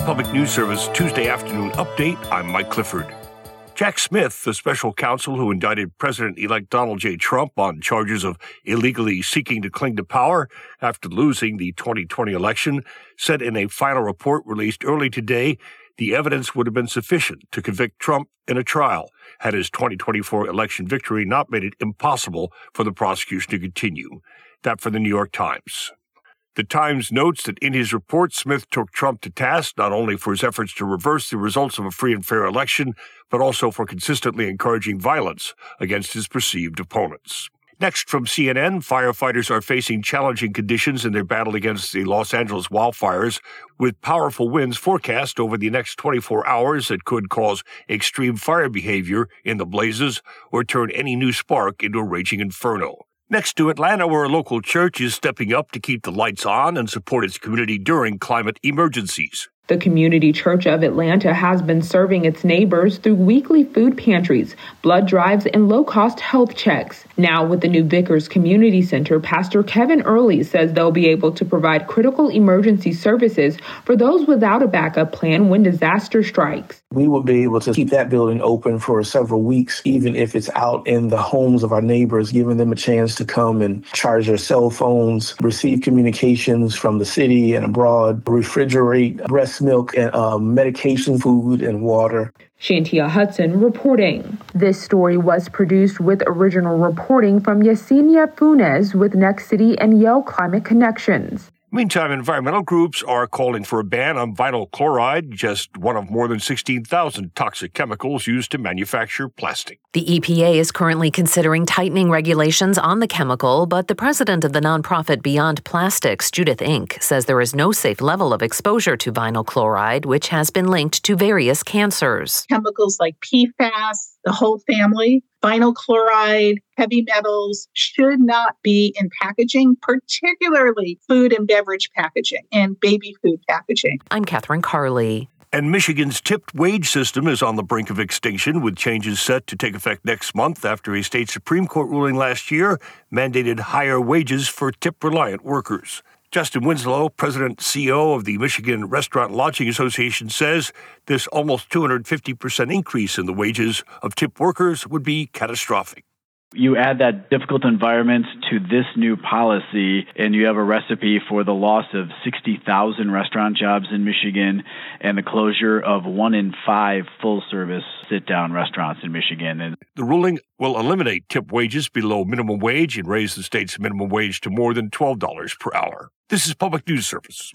Public News Service Tuesday afternoon update. I'm Mike Clifford. Jack Smith, the special counsel who indicted President-elect Donald J. Trump on charges of illegally seeking to cling to power after losing the 2020 election, said in a final report released early today the evidence would have been sufficient to convict Trump in a trial had his 2024 election victory not made it impossible for the prosecution to continue. That for the New York Times. The Times notes that in his report, Smith took Trump to task not only for his efforts to reverse the results of a free and fair election, but also for consistently encouraging violence against his perceived opponents. Next from CNN, firefighters are facing challenging conditions in their battle against the Los Angeles wildfires, with powerful winds forecast over the next 24 hours that could cause extreme fire behavior in the blazes or turn any new spark into a raging inferno. Next to Atlanta, where a local church is stepping up to keep the lights on and support its community during climate emergencies. The Community Church of Atlanta has been serving its neighbors through weekly food pantries, blood drives, and low-cost health checks. Now, with the new Vickers Community Center, Pastor Kevin Early says they'll be able to provide critical emergency services for those without a backup plan when disaster strikes. We will be able to keep that building open for several weeks, even if it's out in the homes of our neighbors, giving them a chance to come and charge their cell phones, receive communications from the city and abroad, refrigerate breast milk and medication, food, and water. Shantia Hudson reporting. This story was produced with original reporting from Yesenia Funes with Next City and Yale Climate Connections. Meantime, environmental groups are calling for a ban on vinyl chloride, just one of more than 16,000 toxic chemicals used to manufacture plastic. The EPA is currently considering tightening regulations on the chemical, but the president of the nonprofit Beyond Plastics, Judith Inc., says there is no safe level of exposure to vinyl chloride, which has been linked to various cancers. Chemicals like PFAS, the whole family, vinyl chloride, heavy metals should not be in packaging, particularly food and beverage packaging and baby food packaging. I'm Catherine Carley. And Michigan's tipped wage system is on the brink of extinction, with changes set to take effect next month after a state Supreme Court ruling last year mandated higher wages for tip-reliant workers. Justin Winslow, president and CEO of the Michigan Restaurant Lodging Association, says this almost 250% increase in the wages of tip workers would be catastrophic. You add that difficult environment to this new policy, and you have a recipe for the loss of 60,000 restaurant jobs in Michigan and the closure of 1 in 5 full-service sit-down restaurants in Michigan. And the ruling will eliminate tip wages below minimum wage and raise the state's minimum wage to more than $12 per hour. This is Public News Service.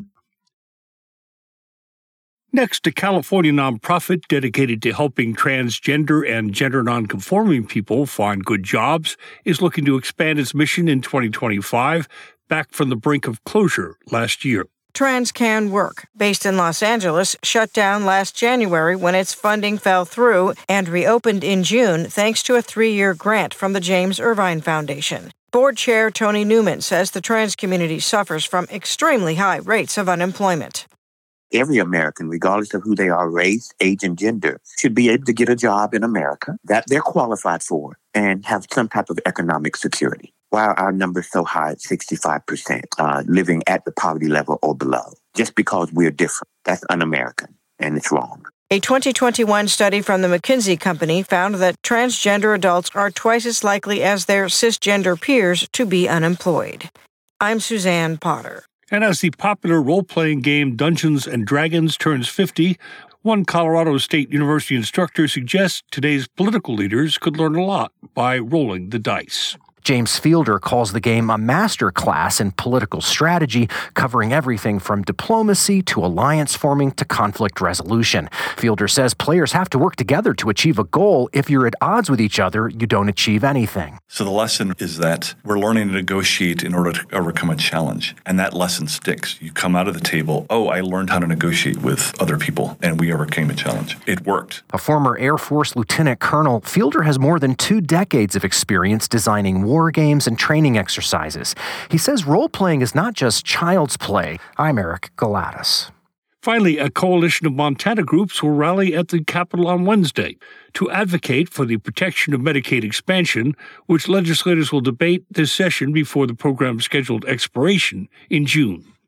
Next, a California nonprofit dedicated to helping transgender and gender nonconforming people find good jobs is looking to expand its mission in 2025, back from the brink of closure last year. Trans Can Work, based in Los Angeles, shut down last January when its funding fell through and reopened in June thanks to a 3-year grant from the James Irvine Foundation. Board Chair Tony Newman says the trans community suffers from extremely high rates of unemployment. Every American, regardless of who they are, race, age, and gender, should be able to get a job in America that they're qualified for and have some type of economic security. Why are our numbers so high at 65%, living at the poverty level or below? Just because we're different. That's un-American, and it's wrong. A 2021 study from the McKinsey Company found that transgender adults are twice as likely as their cisgender peers to be unemployed. I'm Suzanne Potter. And as the popular role-playing game Dungeons & Dragons turns 50, one Colorado State University instructor suggests today's political leaders could learn a lot by rolling the dice. James Fielder calls the game a master class in political strategy, covering everything from diplomacy to alliance forming to conflict resolution. Fielder says players have to work together to achieve a goal. If you're at odds with each other, you don't achieve anything. So the lesson is that we're learning to negotiate in order to overcome a challenge. And that lesson sticks. You come out of the table, I learned how to negotiate with other people, and we overcame a challenge. It worked. A former Air Force lieutenant colonel, Fielder has more than 2 decades of experience designing war games and training exercises. He says role-playing is not just child's play. I'm Eric Galatis. Finally, a coalition of Montana groups will rally at the Capitol on Wednesday to advocate for the protection of Medicaid expansion, which legislators will debate this session before the program's scheduled expiration in June.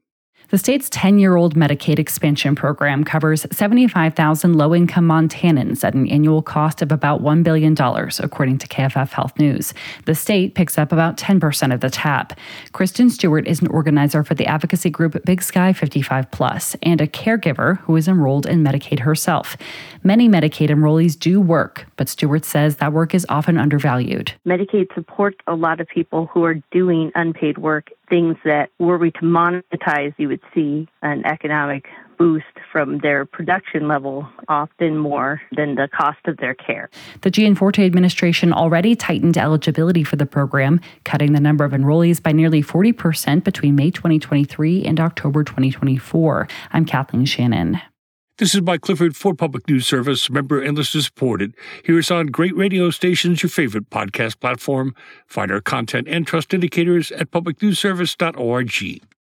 The state's 10-year-old Medicaid expansion program covers 75,000 low-income Montanans at an annual cost of about $1 billion, according to KFF Health News. The state picks up about 10% of the tab. Kristen Stewart is an organizer for the advocacy group Big Sky 55+, and a caregiver who is enrolled in Medicaid herself. Many Medicaid enrollees do work, but Stewart says that work is often undervalued. Medicaid supports a lot of people who are doing unpaid work, things that were we to monetize, you would see an economic boost from their production level, often more than the cost of their care. The Gianforte administration already tightened eligibility for the program, cutting the number of enrollees by nearly 40% between May 2023 and October 2024. I'm Kathleen Shannon. This is Mike Clifford for Public News Service, member and listener supported. Hear us on great radio stations, your favorite podcast platform. Find our content and trust indicators at publicnewsservice.org.